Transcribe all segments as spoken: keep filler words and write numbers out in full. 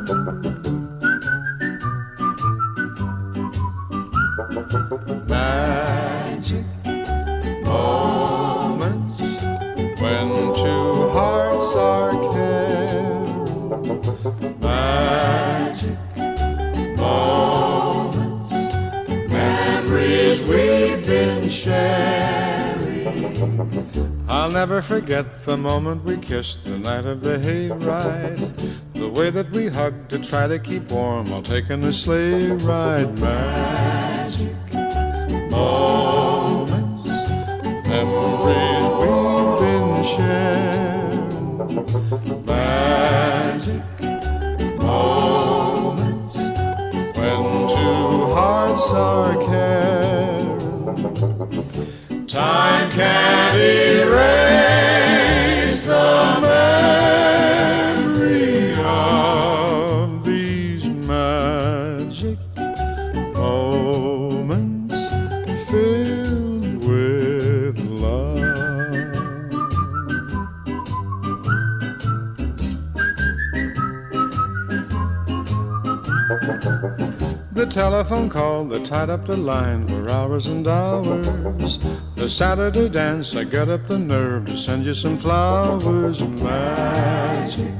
Magic moments when two hearts are caring. Magic moments, memories we've been sharing. I'll never forget the moment we kissed the night of the hayride. The way that we hugged to try to keep warm while taking a sleigh ride. Magic moments, memories we've been sharing. Magic moments when two hearts are caring. Time can't erase the memory of these magic moments filled with love. The telephone call that tied up the line for hours and hours. The Saturday dance, I got up the nerve to send you some flowers. Magic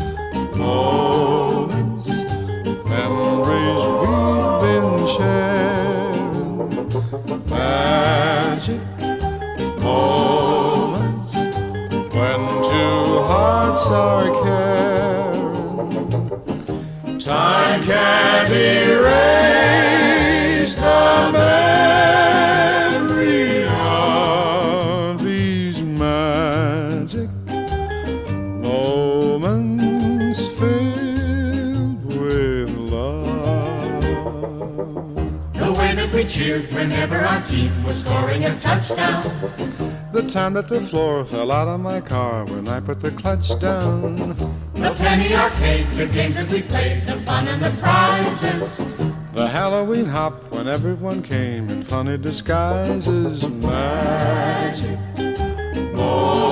moments, memories we've been sharing. Magic moments when two hearts are caring. Time can't erase the memory of these magic moments filled with love. The way that we cheered whenever our team was scoring a touchdown. The time that the floor fell out of my car when I put the clutch down. The penny arcade, the games that we played, the fun and the prizes. The Halloween hop when everyone came in funny disguises. Magic moments